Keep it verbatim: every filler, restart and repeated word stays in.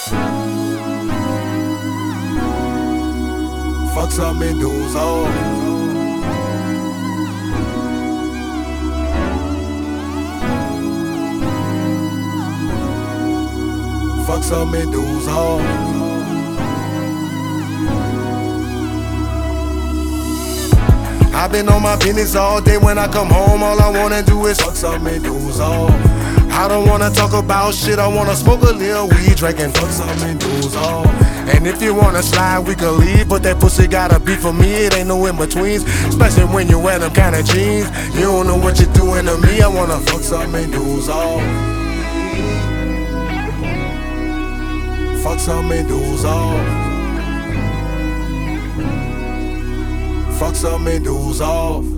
Fuck some Medusa. Fuck some Medusa. I've been on my business all day. When I come home, all I wanna do is fuck some Medusa. I don't wanna talk about shit, I wanna smoke a little weed, drinking fuck some Medusa. And if you wanna slide, we can leave, but that pussy gotta be for me, it ain't no in-betweens. Especially when you wear them kind of jeans. You don't know what you're doing to me, I wanna fuck some Medusa. Fuck some Medusa. Fuck some Medusa.